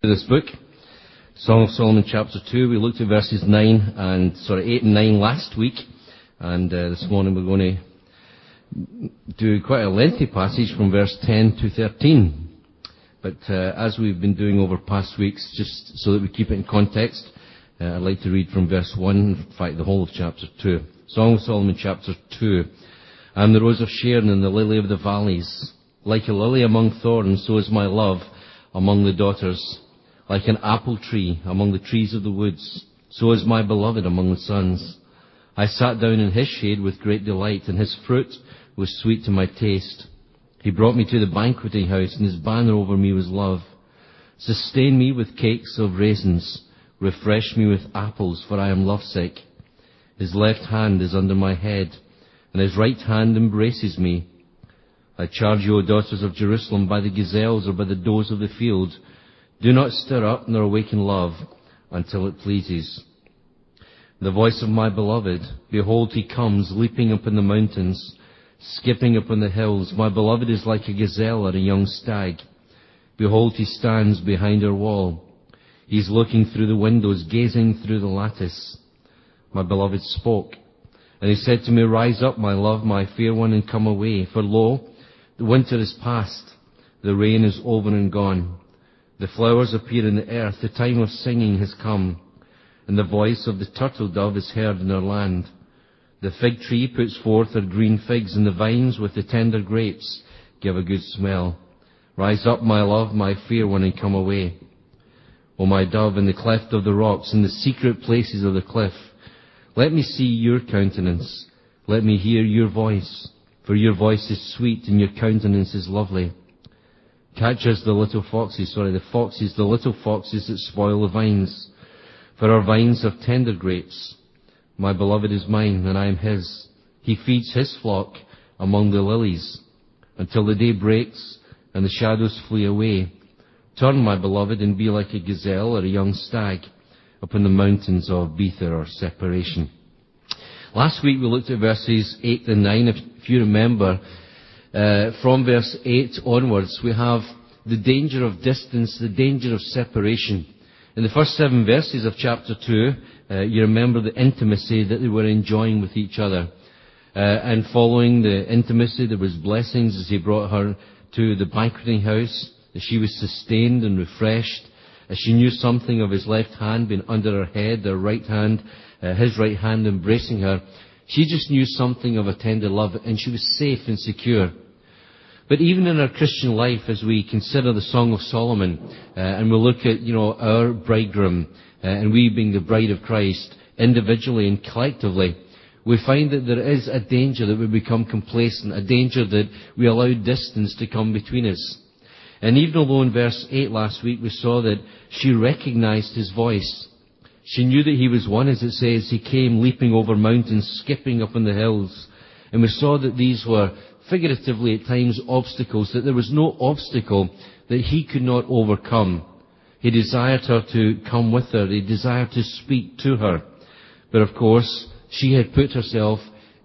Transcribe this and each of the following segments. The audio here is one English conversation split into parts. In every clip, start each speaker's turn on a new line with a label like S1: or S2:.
S1: This book, Song of Solomon chapter 2. We looked at verses 8 and 9 last week, and this morning we're going to do quite a lengthy passage from verse 10 to 13. But as we've been doing over past weeks, just so that we keep it in context, I'd like to read from verse 1, in fact the whole of chapter 2. Song of Solomon chapter 2. I am the rose of Sharon and the lily of the valleys. Like a lily among thorns, so is my love among the daughters. Like an apple tree among the trees of the woods, so is my beloved among the sons. I sat down in his shade with great delight, and his fruit was sweet to my taste. He brought me to the banqueting house, and his banner over me was love. Sustain me with cakes of raisins, refresh me with apples, for I am lovesick. His left hand is under my head, and his right hand embraces me. I charge you, O daughters of Jerusalem, by the gazelles or by the does of the field, do not stir up nor awaken love until it pleases. The voice of my beloved, behold, he comes, leaping up in the mountains, skipping up on the hills. My beloved is like a gazelle or a young stag. Behold, he stands behind her wall. He is looking through the windows, gazing through the lattice. My beloved spoke, and he said to me, Rise up, my love, my fair one, and come away. For lo, the winter is past, the rain is over and gone. The flowers appear in the earth, the time of singing has come, and the voice of the turtle dove is heard in our land. The fig tree puts forth her green figs, and the vines with the tender grapes give a good smell. Rise up, my love, my fair one, and come away. O my dove, in the cleft of the rocks, in the secret places of the cliff, let me see your countenance, let me hear your voice, for your voice is sweet, and your countenance is lovely. Catch us the little foxes that spoil the vines. For our vines have tender grapes. My beloved is mine, and I am his. He feeds his flock among the lilies, until the day breaks and the shadows flee away. Turn, my beloved, and be like a gazelle or a young stag upon the mountains of Bether or separation. Last week we looked at verses 8 and 9. If you remember, from verse 8 onwards, we have the danger of distance, the danger of separation. In the first 7 verses of chapter 2, you remember the intimacy that they were enjoying with each other. And following the intimacy, there was blessings as he brought her to the banqueting house, as she was sustained and refreshed, as she knew something of his left hand being under her head, her right hand, his right hand embracing her. She just knew something of a tender love, and she was safe and secure. But even in our Christian life, as we consider the Song of Solomon, and we look at, our bridegroom, and we being the bride of Christ, individually and collectively, we find that there is a danger that we become complacent, a danger that we allow distance to come between us. And even although in verse 8 last week we saw that she recognized his voice, she knew that he was one, as it says, he came leaping over mountains, skipping up on the hills. And we saw that these were figuratively at times obstacles, that there was no obstacle that he could not overcome. He desired her to come with her. He desired to speak to her. But of course, she had put herself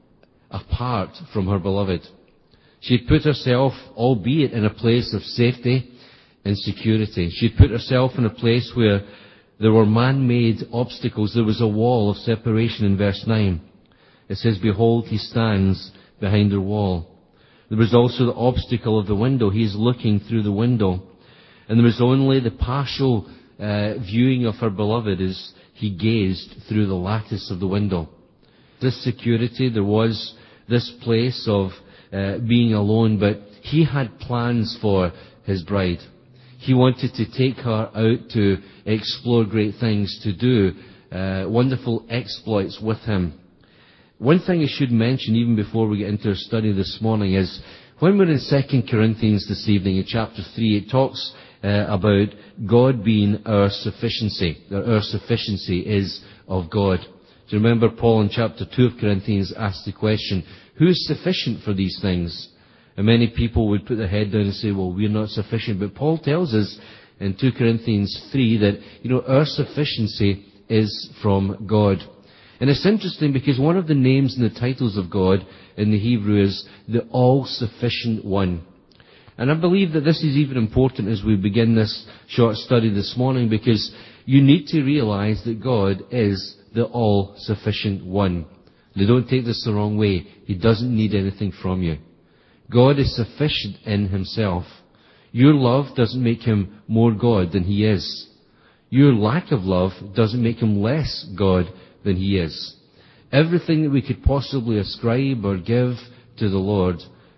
S1: apart from her beloved. She had put herself, albeit in a place of safety and security. She had put herself in a place where there were man-made obstacles. There was a wall of separation in verse 9. It says, Behold, he stands behind her wall. There was also the obstacle of the window. He is looking through the window. And there was only the partial viewing of her beloved as he gazed through the lattice of the window. This security, there was this place of being alone, but he had plans for his bride. He wanted to take her out to explore great things, to do wonderful exploits with him. One thing I should mention, even before we get into our study this morning, is when we're in 2 Corinthians this evening, in chapter 3, it talks about God being our sufficiency. That our sufficiency is of God. Do you remember Paul in chapter 2 of Corinthians asked the question, who is sufficient for these things? And many people would put their head down and say, well, we're not sufficient. But Paul tells us in 2 Corinthians 3 that, our sufficiency is from God. And it's interesting because one of the names and the titles of God in the Hebrew is the all-sufficient one. And I believe that this is even important as we begin this short study this morning, because you need to realize that God is the all-sufficient one. Now, don't take this the wrong way. He doesn't need anything from you. God is sufficient in himself. Your love doesn't make him more God than he is. Your lack of love doesn't make him less God than he is. Everything that we could possibly ascribe or give to the Lord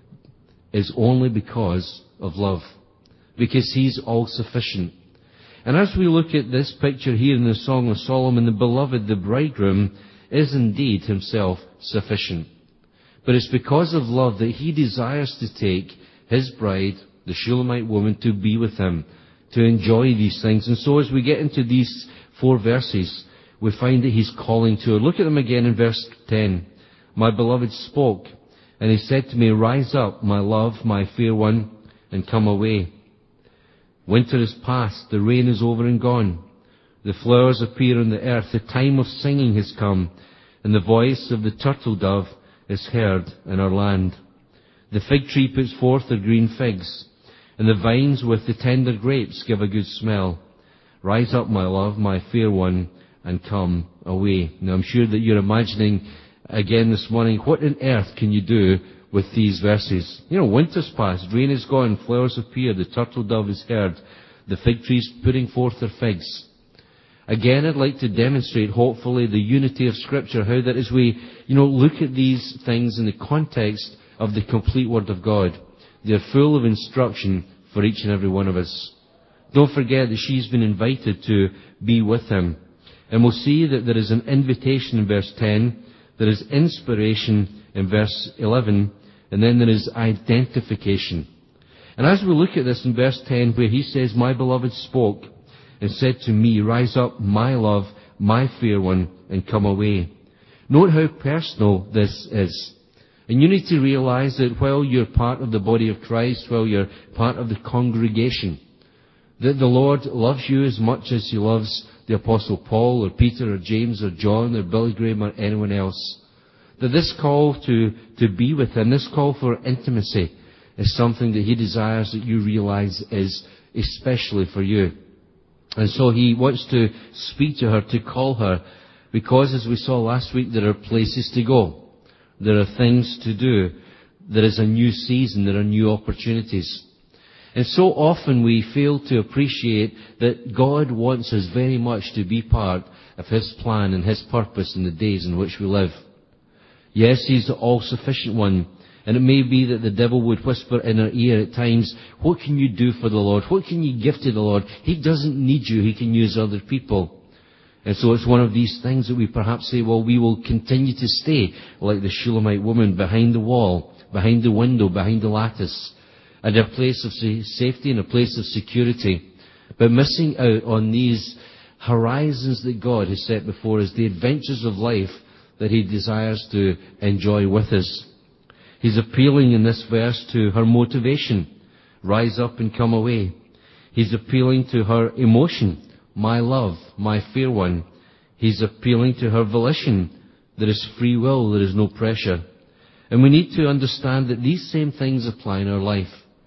S1: is only because of love, because he's all-sufficient. And as we look at this picture here in the Song of Solomon, the beloved, the bridegroom, is indeed himself sufficient. But it's because of love that he desires to take his bride, the Shulamite woman, to be with him, to enjoy these things. And so as we get into these 4 verses, we find that he's calling to her. Look at them again in verse 10. My beloved spoke, and he said to me, rise up, my love, my fair one, and come away. Winter is past, the rain is over and gone. The flowers appear on the earth, the time of singing has come, and the voice of the turtle dove is heard in our land. The fig tree puts forth her green figs, and the vines with the tender grapes give a good smell. Rise up, my love, my fair one, and come away. Now I'm sure that you're imagining again this morning, what on earth can you do with these verses? You know, winter's past, rain is gone, flowers appear, the turtle dove is heard, the fig tree's putting forth their figs. Again, I'd like to demonstrate, hopefully, the unity of Scripture, how that as we, look at these things in the context of the complete Word of God, they're full of instruction for each and every one of us. Don't forget that she's been invited to be with him. And we'll see that there is an invitation in verse 10, there is inspiration in verse 11, and then there is identification. And as we look at this in verse 10, where he says, my beloved spoke and said to me, rise up, my love, my fair one, and come away. Note how personal this is. And you need to realize that while you're part of the body of Christ, while you're part of the congregation, that the Lord loves you as much as he loves the Apostle Paul or Peter or James or John or Billy Graham or anyone else. That this call to be with him, this call for intimacy, is something that he desires that you realize is especially for you. And so he wants to speak to her, to call her, because as we saw last week, there are places to go. There are things to do. There is a new season. There are new opportunities. And so often we fail to appreciate that God wants us very much to be part of his plan and his purpose in the days in which we live. Yes, he's the all-sufficient one. And it may be that the devil would whisper in our ear at times, what can you do for the Lord? What can you give to the Lord? He doesn't need you. He can use other people. And so it's one of these things that we perhaps say, well, we will continue to stay like the Shulamite woman behind the wall, behind the window, behind the lattice, at a place of safety and a place of security, but missing out on these horizons that God has set before us, the adventures of life that he desires to enjoy with us. He's appealing in this verse to her motivation, rise up and come away. He's appealing to her emotion, my love, my fair one. He's appealing to her volition. There is free will, there is no pressure. And we need to understand that these same things apply in our life.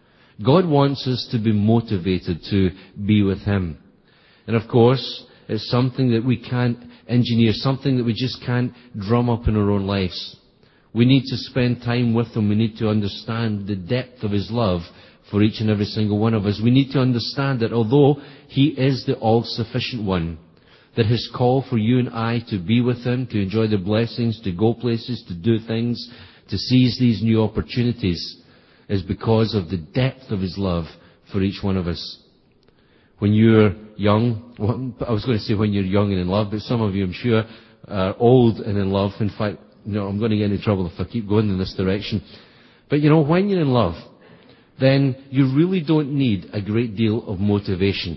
S1: God wants us to be motivated to be with him. And of course, it's something that we can't engineer, something that we just can't drum up in our own lives. We need to spend time with him. We need to understand the depth of his love for each and every single one of us. We need to understand that although he is the all-sufficient one, that his call for you and I to be with him, to enjoy the blessings, to go places, to do things, to seize these new opportunities, is because of the depth of his love for each one of us. When you're young, well, I was going to say when you're young and in love, but some of you, I'm sure, are old and in love. In fact, I'm going to get into trouble if I keep going in this direction. But when you're in love, then you really don't need a great deal of motivation.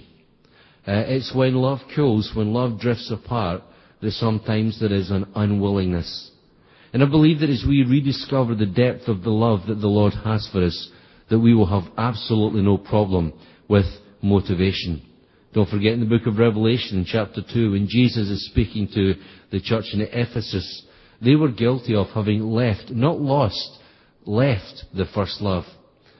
S1: It's when love cools, when love drifts apart, that sometimes there is an unwillingness. And I believe that as we rediscover the depth of the love that the Lord has for us, that we will have absolutely no problem with motivation. Don't forget in the book of Revelation in chapter 2, when Jesus is speaking to the church in Ephesus, they were guilty of having left, not lost, left the first love.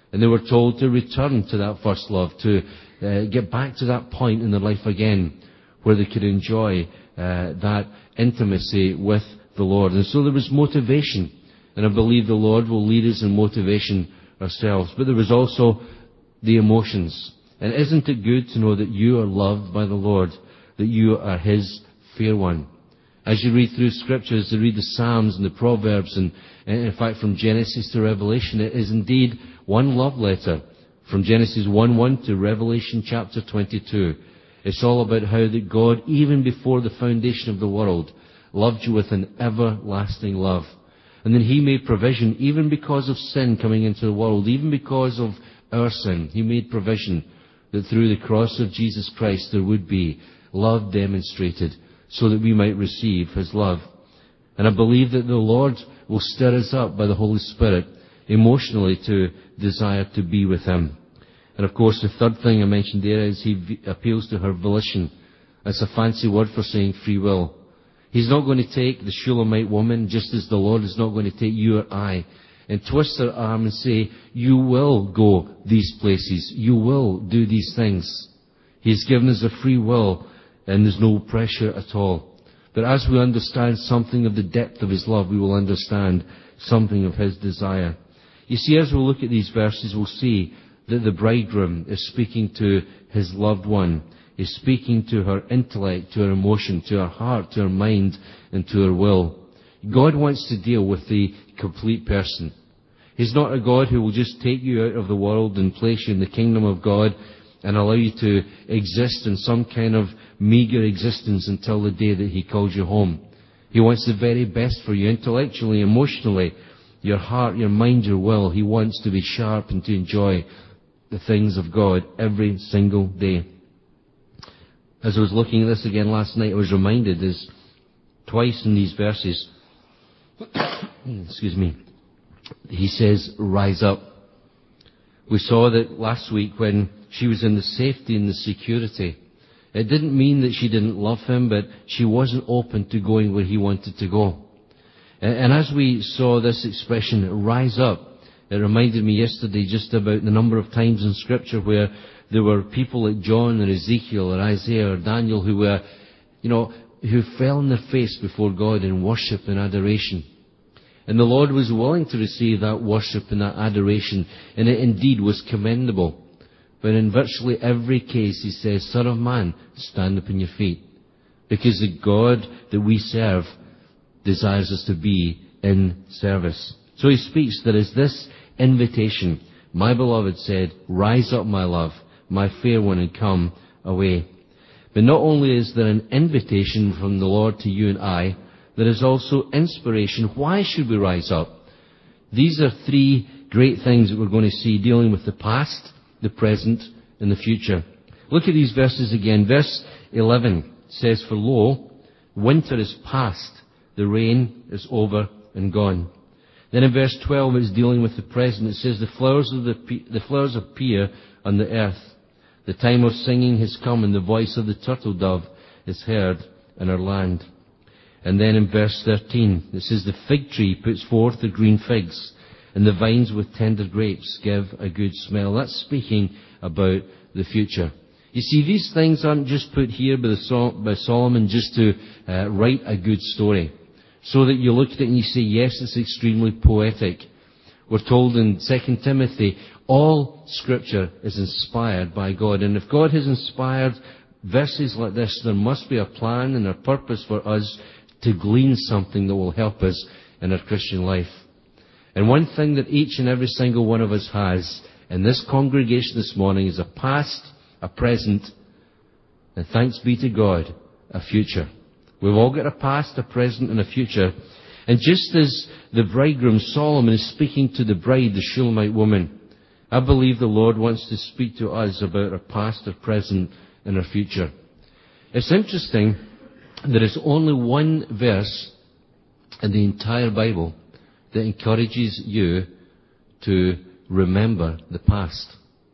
S1: And they were told to return to that first love, to get back to that point in their life again where they could enjoy that intimacy with the Lord. And so there was motivation. And I believe the Lord will lead us in motivation ourselves. But there was also the emotions. And isn't it good to know that you are loved by the Lord, that you are His fair one? As you read through Scriptures, you read the Psalms and the Proverbs, and in fact from Genesis to Revelation, it is indeed one love letter. From Genesis 1:1 to Revelation chapter 22. It's all about how that God, even before the foundation of the world, loved you with an everlasting love. And then He made provision, even because of sin coming into the world, even because of our sin. He made provision that through the cross of Jesus Christ there would be love demonstrated so that we might receive His love. And I believe that the Lord will stir us up by the Holy Spirit emotionally to desire to be with Him. And of course the third thing I mentioned there is He appeals to her volition. That's a fancy word for saying free will. He's not going to take the Shulamite woman, just as the Lord is not going to take you or I, and twist her arm and say, you will go these places, you will do these things. He's given us a free will, and there's no pressure at all. But as we understand something of the depth of His love, we will understand something of His desire. You see, as we look at these verses, we'll see that the bridegroom is speaking to his loved one, is speaking to her intellect, to her emotion, to her heart, to her mind, and to her will. God wants to deal with the complete person. He's not a God who will just take you out of the world and place you in the kingdom of God and allow you to exist in some kind of meager existence until the day that He calls you home. He wants the very best for you intellectually, emotionally, your heart, your mind, your will. He wants to be sharp and to enjoy the things of God every single day. As I was looking at this again last night, I was reminded is twice in these verses, excuse me, He says, rise up. We saw that last week when she was in the safety and the security. It didn't mean that she didn't love Him, but she wasn't open to going where He wanted to go. And as we saw this expression, rise up, it reminded me yesterday just about the number of times in Scripture where there were people like John or Ezekiel or Isaiah or Daniel who were, who fell on their face before God in worship and adoration. And the Lord was willing to receive that worship and that adoration, and it indeed was commendable. But in virtually every case He says, Son of man, stand up on your feet. Because the God that we serve desires us to be in service. So He speaks, there is this invitation. My beloved said, rise up, my love, my fair one, and come away. But not only is there an invitation from the Lord to you and I, there is also inspiration. Why should we rise up? These are three great things that we're going to see dealing with the past, the present, and the future. Look at these verses again. Verse 11 says, for lo, winter is past, the rain is over and gone. Then in verse 12 it's dealing with the present. It says, the flowers appear on the earth. The time of singing has come, and the voice of the turtle dove is heard in our land. And then in verse 13 it says, the fig tree puts forth the green figs, and the vines with tender grapes give a good smell. That's speaking about the future. You see, these things aren't just put here by Solomon just to write a good story, so that you look at it and you say, yes, it's extremely poetic. We're told in 2 Timothy, all Scripture is inspired by God. And if God has inspired verses like this, there must be a plan and a purpose for us to glean something that will help us in our Christian life. And one thing that each and every single one of us has in this congregation this morning is a past, a present, and thanks be to God, a future. We've all got a past, a present, and a future. And just as the bridegroom Solomon is speaking to the bride, the Shulamite woman, I believe the Lord wants to speak to us about our past, our present, and our future. It's interesting, there is only one verse in the entire Bible that encourages you to remember the past.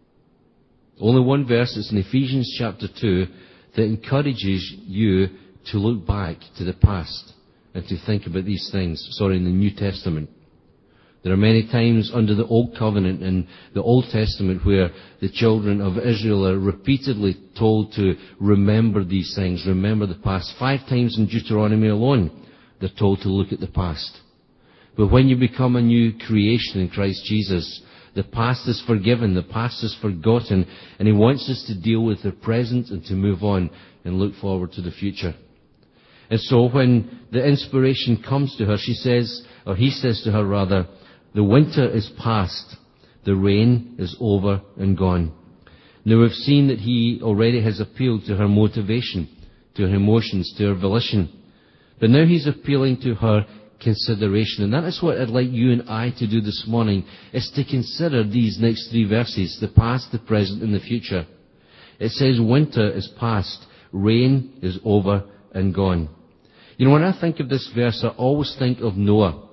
S1: Only one verse, it's in Ephesians chapter 2, that encourages you to look back to the past and to think about these things. In the New Testament. There are many times under the Old Covenant and the Old Testament where the children of Israel are repeatedly told to remember these things, remember the past. 5 times in Deuteronomy alone, they're told to look at the past. But when you become a new creation in Christ Jesus, the past is forgiven, the past is forgotten, and He wants us to deal with the present and to move on and look forward to the future. And so when the inspiration comes to her, he says to her rather, the winter is past, the rain is over and gone. Now we've seen that He already has appealed to her motivation, to her emotions, to her volition. But now He's appealing to her consideration. And that is what I'd like you and I to do this morning, is to consider these next 3 verses, the past, the present, and the future. It says winter is past, rain is over and gone. You know, when I think of this verse, I always think of Noah.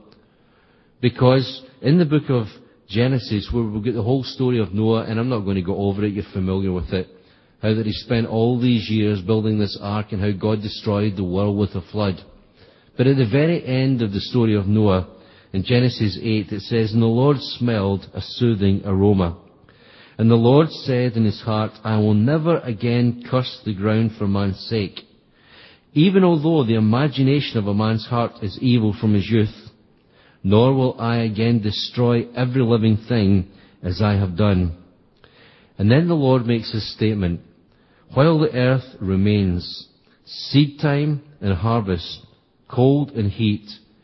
S1: Because in the book of Genesis, where we've got the whole story of Noah, and I'm not going to go over it, you're familiar with it, how that he spent all these years building this ark and how God destroyed the world with a flood. But at the very end of the story of Noah, in Genesis 8, it says, "And the Lord smelled a soothing aroma. And the Lord said in His heart, I will never again curse the ground for man's sake. Even although the imagination of a man's heart is evil from his youth, nor will I again destroy every living thing as I have done." And then the Lord makes His statement, "While the earth remains, seed time and harvest, cold and heat,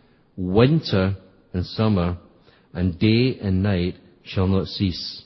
S1: winter and summer, and day and night shall not cease."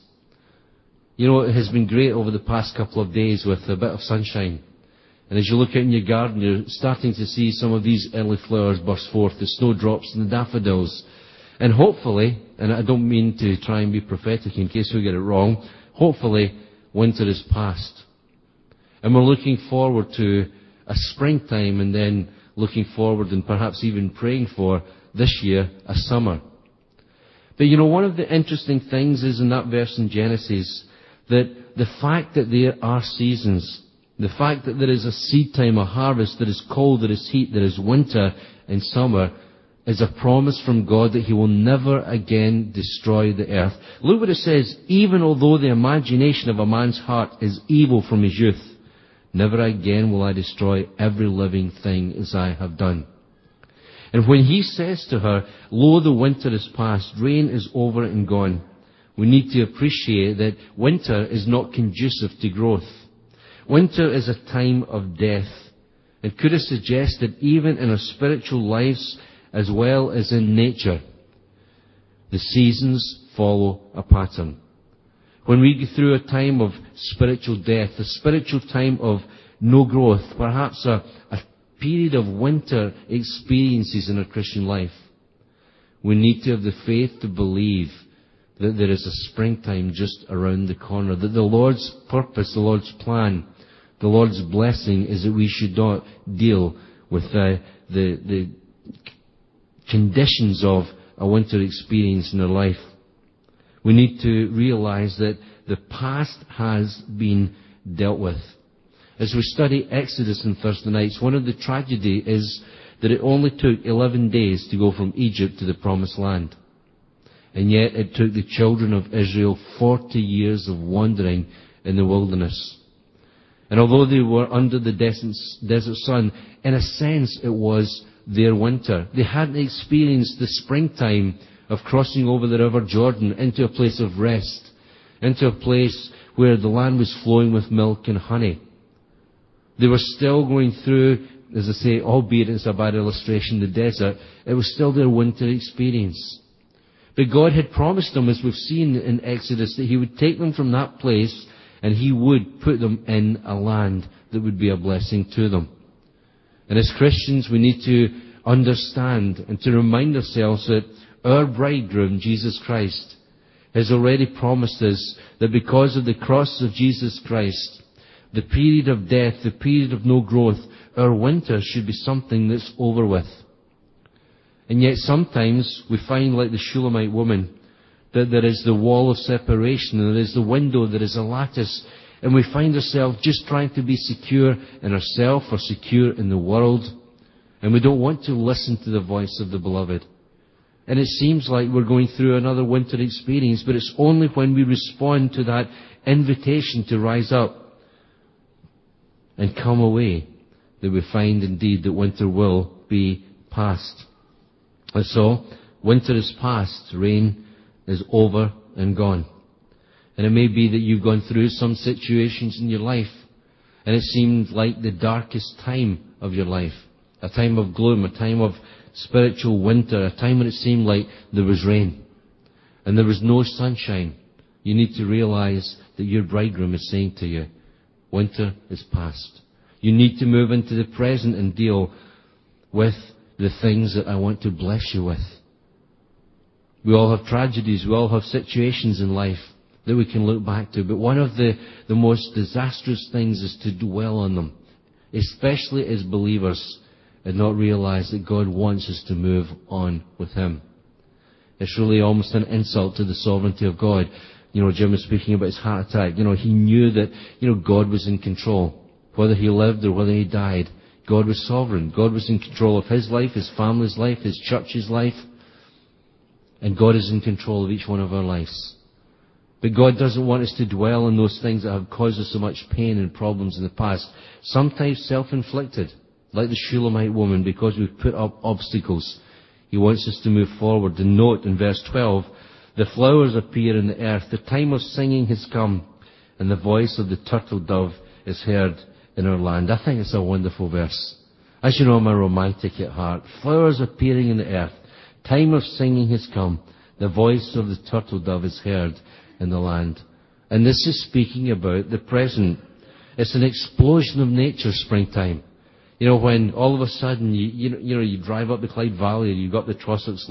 S1: You know, it has been great over the past couple of days with a bit of sunshine. And as you look out in your garden, you're starting to see some of these early flowers burst forth, the snowdrops and the daffodils. And hopefully, and I don't mean to try and be prophetic in case we get it wrong, hopefully winter is past. And we're looking forward to a springtime, and then looking forward and perhaps even praying for this year a summer. But you know, one of the interesting things is in that verse in Genesis that the fact that there are seasons, the fact that there is a seed time, a harvest, there is cold, there is heat, there is winter and summer, is a promise from God that He will never again destroy the earth. Look what it says, "Even although the imagination of a man's heart is evil from his youth, never again will I destroy every living thing as I have done." And when He says to her, "Lo, the winter is past, rain is over and gone," we need to appreciate that winter is not conducive to growth. Winter is a time of death. And could I suggest that even in our spiritual lives, as well as in nature, the seasons follow a pattern. When we go through a time of spiritual death, a spiritual time of no growth, perhaps a period of winter experiences in our Christian life, we need to have the faith to believe that there is a springtime just around the corner, that the Lord's purpose, the Lord's plan, the Lord's blessing is that we should not deal with the conditions of a winter experience in our life. We need to realize that the past has been dealt with. As we study Exodus on Thursday nights, one of the tragedy is that it only took 11 days to go from Egypt to the Promised Land. And yet it took the children of Israel 40 years of wandering in the wilderness. And although they were under the desert sun, in a sense it was their winter. They hadn't experienced the springtime of crossing over the River Jordan into a place of rest, into a place where the land was flowing with milk and honey. They were still going through, as I say, albeit it's a bad illustration, the desert. It was still their winter experience. But God had promised them, as we've seen in Exodus, that He would take them from that place and He would put them in a land that would be a blessing to them. And as Christians, we need to understand and to remind ourselves that our bridegroom, Jesus Christ, has already promised us that because of the cross of Jesus Christ, the period of death, the period of no growth, our winter should be something that's over with. And yet sometimes we find, like the Shulamite woman, that there is the wall of separation, and there is the window, there is a lattice, and we find ourselves just trying to be secure in ourselves or secure in the world, and we don't want to listen to the voice of the beloved. And it seems like we're going through another winter experience, but it's only when we respond to that invitation to rise up and come away that we find indeed that winter will be past. And so, winter is past, rain is over and gone. And it may be that you've gone through some situations in your life, and it seemed like the darkest time of your life, a time of gloom, a time of spiritual winter, a time when it seemed like there was rain and there was no sunshine. You need to realize that your bridegroom is saying to you, winter is past. You need to move into the present and deal with the things that I want to bless you with. We all have tragedies, we all have situations in life that we can look back to, but one of the most disastrous things is to dwell on them, especially as believers, and not realize that God wants us to move on with Him. It's really almost an insult to the sovereignty of God. Jim was speaking about his heart attack. He knew that, God was in control. Whether he lived or whether he died, God was sovereign. God was in control of his life, his family's life, his church's life. And God is in control of each one of our lives. But God doesn't want us to dwell on those things that have caused us so much pain and problems in the past. Sometimes self-inflicted, like the Shulamite woman, because we've put up obstacles. He wants us to move forward. And note in verse 12, the flowers appear in the earth. The time of singing has come, and the voice of the turtle dove is heard in our land. I think it's a wonderful verse. As you know, I'm a romantic at heart. Flowers appearing in the earth. Time of singing has come. The voice of the turtle dove is heard in the land. And this is speaking about the present. It's an explosion of nature, springtime. When all of a sudden you drive up the Clyde Valley, you've got the Trossachs,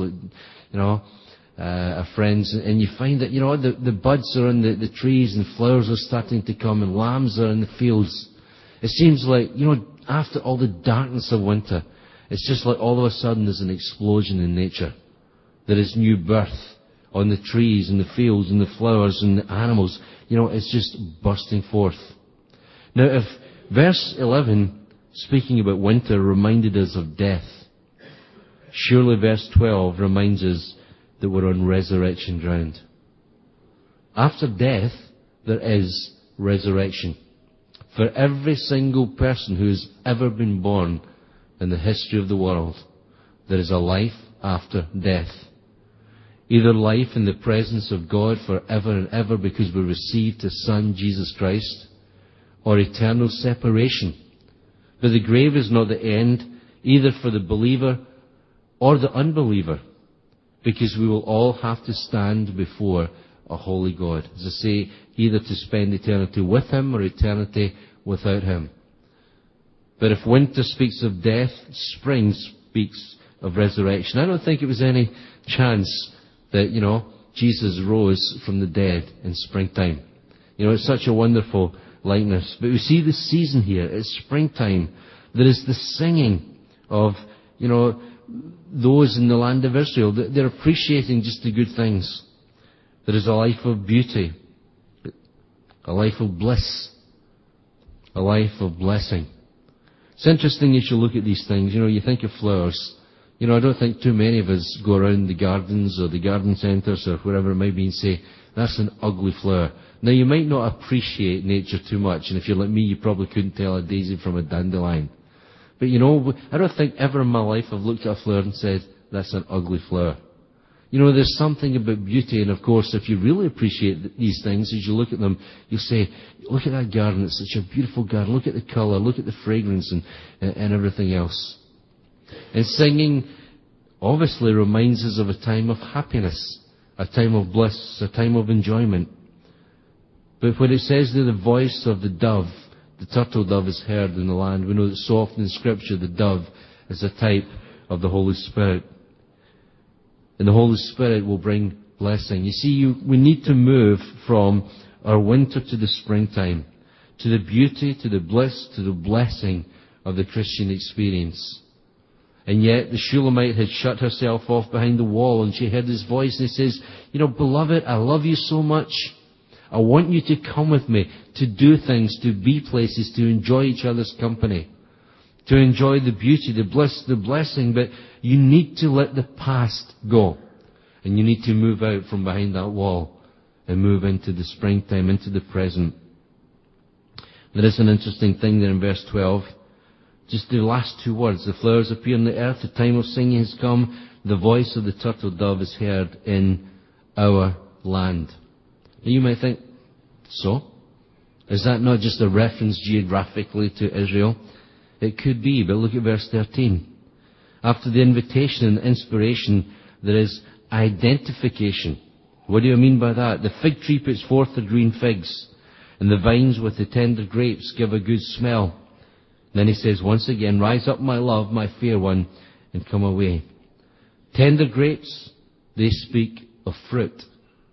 S1: friends, and you find that the buds are on the trees and flowers are starting to come and lambs are in the fields. It seems like after all the darkness of winter, it's just like all of a sudden there's an explosion in nature. There is new birth on the trees and the fields and the flowers and the animals. It's just bursting forth. Now, if verse 11, speaking about winter, reminded us of death, surely verse 12 reminds us that we're on resurrection ground. After death, there is resurrection. For every single person who has ever been born in the history of the world, there is a life after death. Either life in the presence of God forever and ever because we received His Son, Jesus Christ, or eternal separation. But the grave is not the end, either for the believer or the unbeliever, because we will all have to stand before a holy God. As I say, either to spend eternity with Him or eternity without Him. But if winter speaks of death, spring speaks of resurrection. I don't think it was any chance that, Jesus rose from the dead in springtime. It's such a wonderful likeness. But we see the season here. It's springtime. There is the singing of, those in the land of Israel. They're appreciating just the good things. There is a life of beauty, a life of bliss, a life of blessing. It's interesting as you look at these things. You think of flowers. I don't think too many of us go around the gardens or the garden centres or wherever it might be and say, that's an ugly flower. Now, you might not appreciate nature too much, and if you're like me, you probably couldn't tell a daisy from a dandelion. But I don't think ever in my life I've looked at a flower and said, that's an ugly flower. There's something about beauty, and of course, if you really appreciate these things, as you look at them, you'll say, look at that garden, it's such a beautiful garden, look at the colour, look at the fragrance and everything else. And singing obviously reminds us of a time of happiness, a time of bliss, a time of enjoyment. But when it says that the voice of the dove, the turtle dove is heard in the land, we know that so often in Scripture the dove is a type of the Holy Spirit. And the Holy Spirit will bring blessing. You see, we need to move from our winter to the springtime, to the beauty, to the bliss, to the blessing of the Christian experience. And yet the Shulamite had shut herself off behind the wall, and she heard His voice, and He says, beloved, I love you so much. I want you to come with me, to do things, to be places, to enjoy each other's company, to enjoy the beauty, the bliss, the blessing, but you need to let the past go. And you need to move out from behind that wall and move into the springtime, into the present. There is an interesting thing there in verse 12. Just the last two words. The flowers appear on the earth. The time of singing has come. The voice of the turtle dove is heard in our land. Now you might think, so? Is that not just a reference geographically to Israel? It could be, but look at verse 13. After the invitation and inspiration, there is identification. What do I mean by that? The fig tree puts forth the green figs, and the vines with the tender grapes give a good smell. Then he says once again, rise up, my love, my fair one, and come away. Tender grapes, they speak of fruit.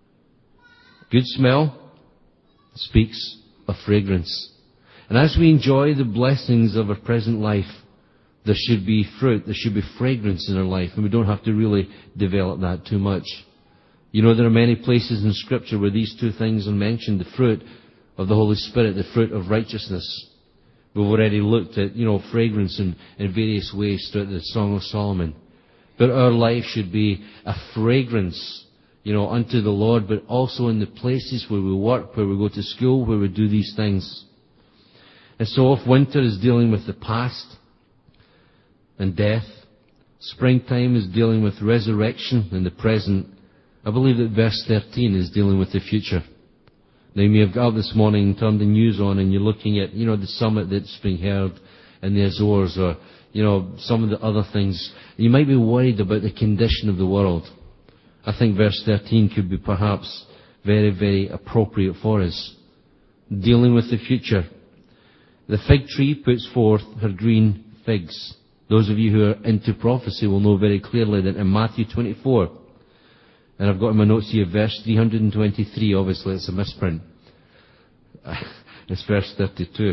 S1: Good smell speaks of fragrance. And as we enjoy the blessings of our present life, there should be fruit, there should be fragrance in our life, and we don't have to really develop that too much. You know, there are many places in Scripture where these two things are mentioned, the fruit of the Holy Spirit, the fruit of righteousness. We've already looked at, fragrance in various ways throughout the Song of Solomon. But our life should be a fragrance, unto the Lord, but also in the places where we work, where we go to school, where we do these things. And so if winter is dealing with the past and death, springtime is dealing with resurrection in the present, I believe that verse 13 is dealing with the future. Now you may have got up this morning and turned the news on and you're looking at, the summit that's being held in the Azores or, some of the other things. You might be worried about the condition of the world. I think verse 13 could be perhaps very, very appropriate for us. Dealing with the future. The fig tree puts forth her green figs. Those of you who are into prophecy will know very clearly that in Matthew 24, and I've got in my notes here, verse 323, obviously it's a misprint. It's verse 32.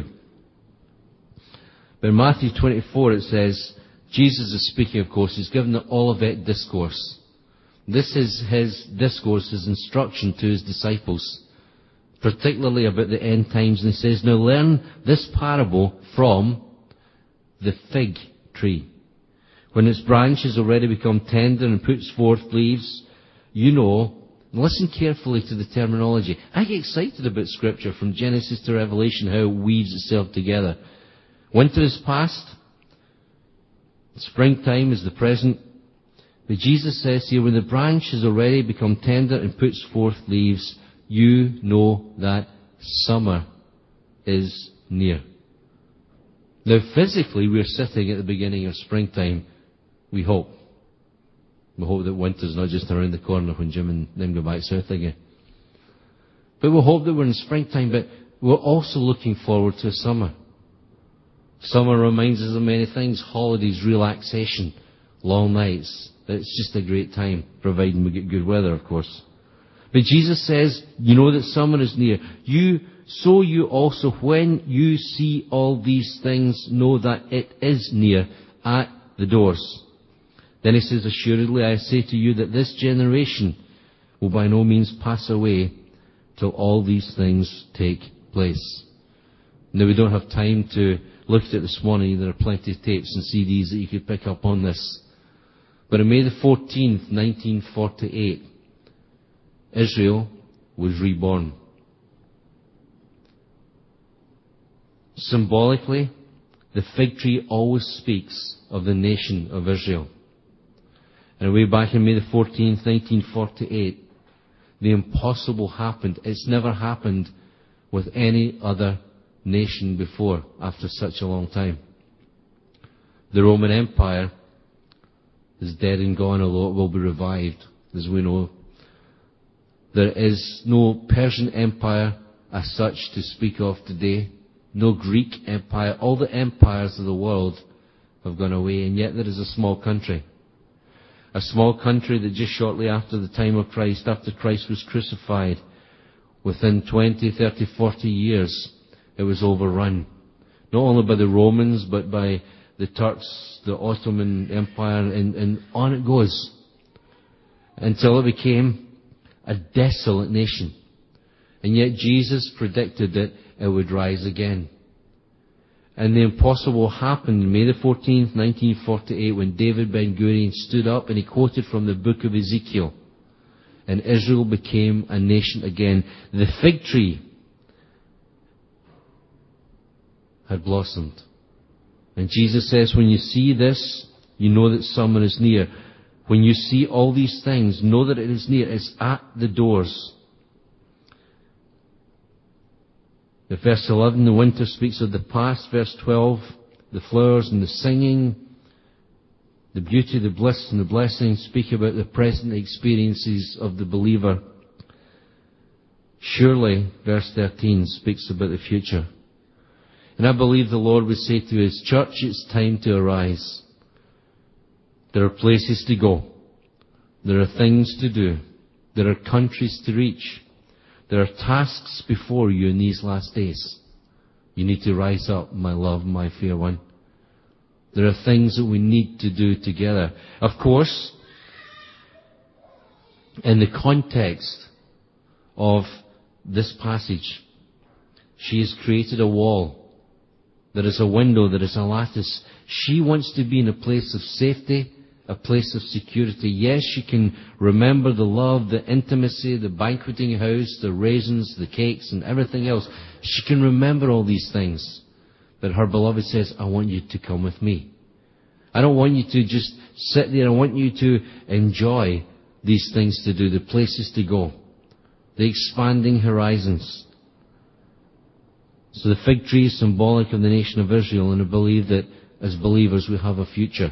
S1: But in Matthew 24 it says, Jesus is speaking, of course, he's given the Olivet Discourse. This is his discourse, his instruction to his disciples, particularly about the end times. And he says, now learn this parable from the fig tree. When its branch has already become tender and puts forth leaves, and listen carefully to the terminology. I get excited about Scripture from Genesis to Revelation, how it weaves itself together. Winter is past. Springtime is the present. But Jesus says here, when the branch has already become tender and puts forth leaves, you know that summer is near. Now physically we're sitting at the beginning of springtime, we hope. We hope that winter's not just around the corner when Jim and them go back south again. But we hope that we're in springtime, but we're also looking forward to summer. Summer reminds us of many things, holidays, relaxation, long nights. It's just a great time, providing we get good weather, of course. But Jesus says, you know that summer is near. So you also, when you see all these things, know that it is near at the doors. Then he says, assuredly I say to you that this generation will by no means pass away till all these things take place. Now we don't have time to look at it this morning. There are plenty of tapes and CDs that you could pick up on this. But on May the 14th, 1948, Israel was reborn. Symbolically, the fig tree always speaks of the nation of Israel. And way back in May the 14th, 1948, the impossible happened. It's never happened with any other nation before after such a long time. The Roman Empire is dead and gone, although it will be revived, as we know. There is no Persian Empire as such to speak of today. No Greek Empire. All the empires of the world have gone away, and yet there is a small country. A small country that just shortly after the time of Christ, after Christ was crucified, within 20, 30, 40 years, it was overrun. Not only by the Romans, but by the Turks, the Ottoman Empire, and on it goes. Until it became a desolate nation. And yet Jesus predicted that it would rise again. And the impossible happened May the 14th, 1948, when David Ben-Gurion stood up and he quoted from the book of Ezekiel. and Israel became a nation again. The fig tree had blossomed. And Jesus says, when you see this, you know that someone is near. When you see all these things, know that it is near. It's at the doors. The verse 11, the winter speaks of the past. Verse 12, the flowers and the singing, the beauty, the bliss and the blessing speak about the present experiences of the believer. Surely, verse 13 speaks about the future. And I believe the Lord would say to His church, it's time to arise. There are places to go. There are things to do. There are countries to reach. There are tasks before you in these last days. You need to rise up, my love, my fair one. There are things that we need to do together. Of course, in the context of this passage, she has created a wall. There is a window, there is a lattice. She wants to be in a place of safety, a place of security. Yes, she can remember the love, the intimacy, the banqueting house, the raisins, the cakes, and everything else. She can remember all these things. But her beloved says, I want you to come with me. I don't want you to just sit there. I want you to enjoy these things to do, the places to go, the expanding horizons. So the fig tree is symbolic of the nation of Israel, and I believe that as believers we have a future.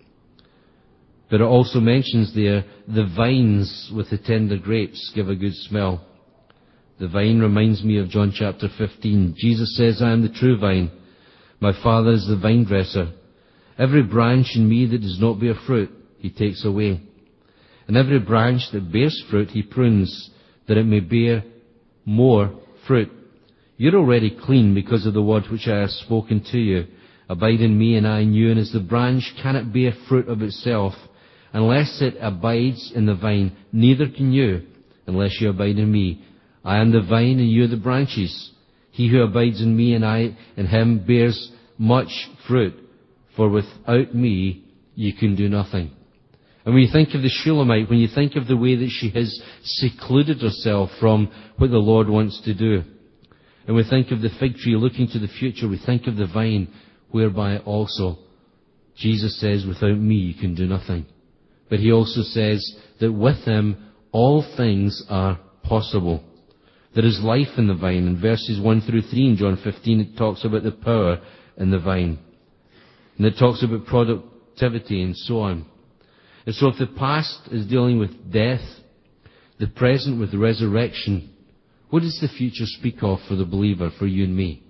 S1: But it also mentions there, the vines with the tender grapes give a good smell. The vine reminds me of John chapter 15. Jesus says, I am the true vine. My Father is the vine dresser. Every branch in me that does not bear fruit, He takes away. And every branch that bears fruit, He prunes, that it may bear more fruit. You're already clean because of the word which I have spoken to you. Abide in me and I in you, and as the branch cannot bear fruit of itself, unless it abides in the vine, neither can you, unless you abide in me. I am the vine and you are the branches. He who abides in me and I in him bears much fruit, for without me you can do nothing. And when you think of the Shulamite, when you think of the way that she has secluded herself from what the Lord wants to do, and we think of the fig tree looking to the future, we think of the vine, whereby also Jesus says, without me you can do nothing. But He also says that with Him all things are possible. There is life in the vine. In verses 1 through 3 in John 15 it talks about the power in the vine. And it talks about productivity and so on. And so if the past is dealing with death, the present with resurrection, what does the future speak of for the believer, for you and me?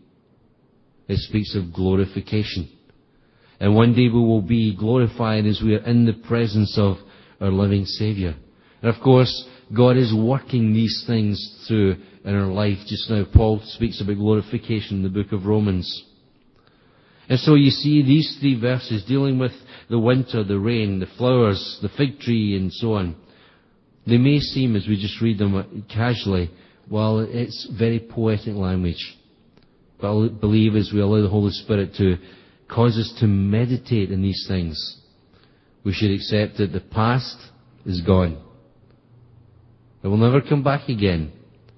S1: It speaks of glorification. And one day we will be glorified as we are in the presence of our living Saviour. And of course, God is working these things through in our life. Just now, Paul speaks about glorification in the book of Romans. And so you see these three verses dealing with the winter, the rain, the flowers, the fig tree, and so on. They may seem, as we just read them casually, well, it's very poetic language. But I believe as we allow the Holy Spirit to cause us to meditate in these things, we should accept that the past is gone. It will never come back again.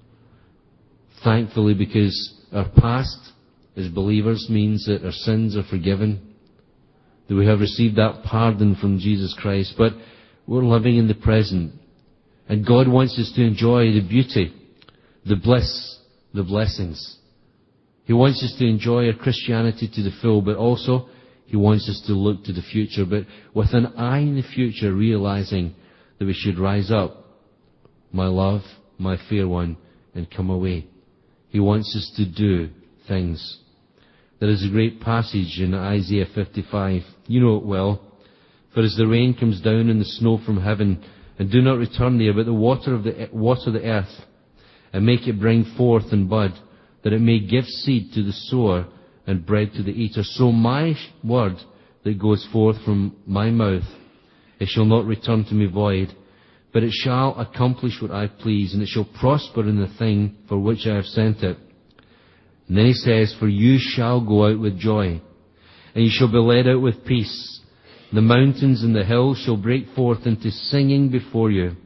S1: Thankfully, because our past as believers means that our sins are forgiven, that we have received that pardon from Jesus Christ, but we're living in the present. And God wants us to enjoy the beauty, the bliss, the blessings. He wants us to enjoy our Christianity to the full, but also He wants us to look to the future, but with an eye in the future, realizing that we should rise up, my love, my fair one, and come away. He wants us to do things. There is a great passage in Isaiah 55. You know it well. For as the rain comes down and the snow from heaven, and do not return there, but the water the earth, and make it bring forth and bud, that it may give seed to the sower and bread to the eater. So my word that goes forth from my mouth, it shall not return to me void, but it shall accomplish what I please, and it shall prosper in the thing for which I have sent it. And then He says, for you shall go out with joy, and you shall be led out with peace. The mountains and the hills shall break forth into singing before you,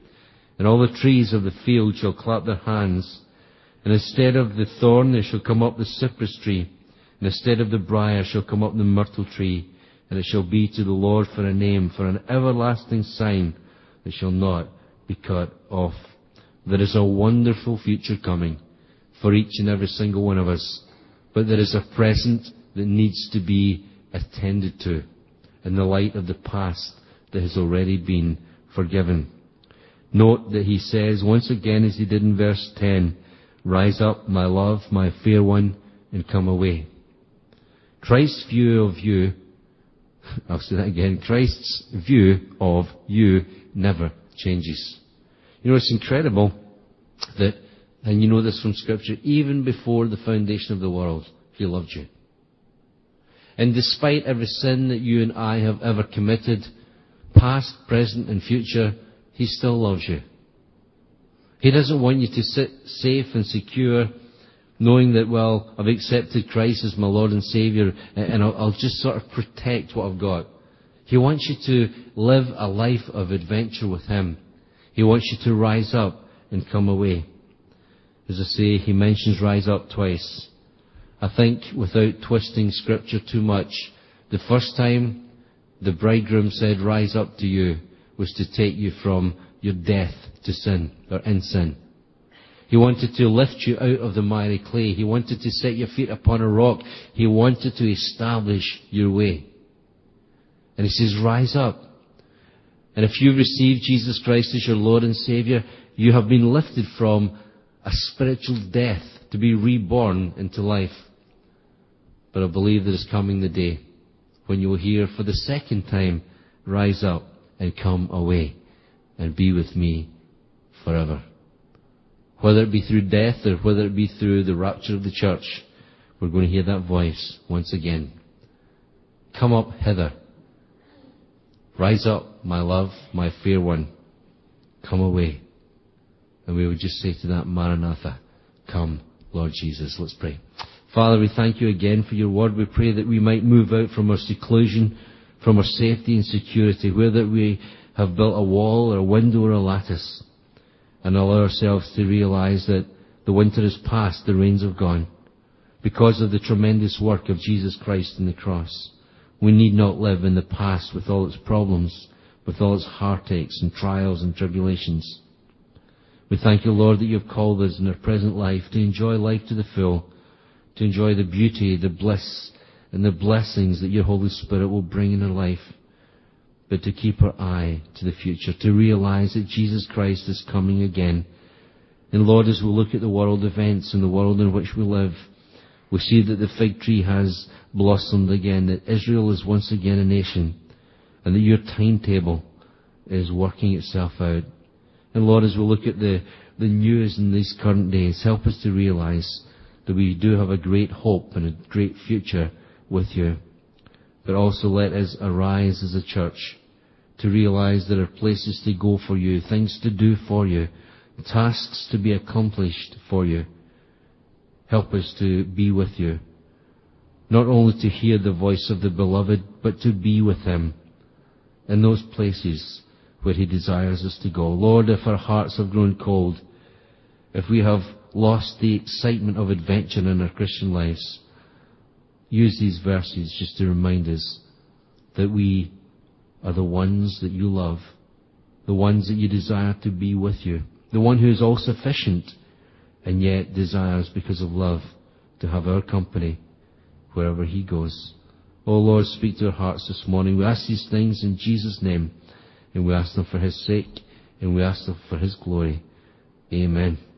S1: And all the trees of the field shall clap their hands. And instead of the thorn there shall come up the cypress tree. And instead of the briar shall come up the myrtle tree. And it shall be to the Lord for a name, for an everlasting sign that shall not be cut off. There is a wonderful future coming for each and every single one of us. But there is a present that needs to be attended to in the light of the past that has already been forgiven. Note that he says once again, as he did in verse 10, "Rise up, my love, my fair one, and come away." Christ's view of you, I'll say that again, Christ's view of you never changes. You know, it's incredible that, and you know this from Scripture, even before the foundation of the world, he loved you. And despite every sin that you and I have ever committed, past, present, and future, he still loves you. He doesn't want you to sit safe and secure, knowing that, well, I've accepted Christ as my Lord and Saviour, and I'll just sort of protect what I've got. He wants you to live a life of adventure with him. He wants you to rise up and come away. As I say, he mentions rise up twice. I think, without twisting Scripture too much, the first time the bridegroom said, "Rise up to you," was to take you from your death to sin, or in sin. He wanted to lift you out of the miry clay. He wanted to set your feet upon a rock. He wanted to establish your way. And he says, "Rise up." And if you've received Jesus Christ as your Lord and Saviour, you have been lifted from a spiritual death to be reborn into life. But I believe that is coming the day when you will hear for the second time, "Rise up and come away and be with me forever." Whether it be through death or whether it be through the rapture of the church, we're going to hear that voice once again. Come up hither. Rise up, my love, my fair one. Come away. And we would just say to that, Maranatha, come, Lord Jesus. Let's pray. Father, we thank you again for your word. We pray that we might move out from our seclusion, from our safety and security, where that we have built a wall or a window or a lattice, and allow ourselves to realize that the winter is past, the rains have gone, because of the tremendous work of Jesus Christ on the cross. We need not live in the past with all its problems, with all its heartaches and trials and tribulations. We thank you, Lord, that you have called us in our present life to enjoy life to the full, to enjoy the beauty, the bliss, and the blessings that your Holy Spirit will bring in our life, but to keep our eye to the future, to realize that Jesus Christ is coming again. And Lord, as we look at the world events and the world in which we live, we see that the fig tree has blossomed again, that Israel is once again a nation, and that your timetable is working itself out. And Lord, as we look at the news in these current days, help us to realize that we do have a great hope and a great future with you. But also let us arise as a church to realize there are places to go for you, things to do for you, tasks to be accomplished for you. Help us to be with you, not only to hear the voice of the beloved, but to be with him in those places where he desires us to go. Lord, if our hearts have grown cold, if we have lost the excitement of adventure in our Christian lives, use these verses just to remind us that we are the ones that you love, the ones that you desire to be with you, the one who is all sufficient and yet desires, because of love, to have our company wherever he goes. Oh Lord, speak to our hearts this morning. We ask these things in Jesus' name, and we ask them for his sake, and we ask them for his glory. Amen.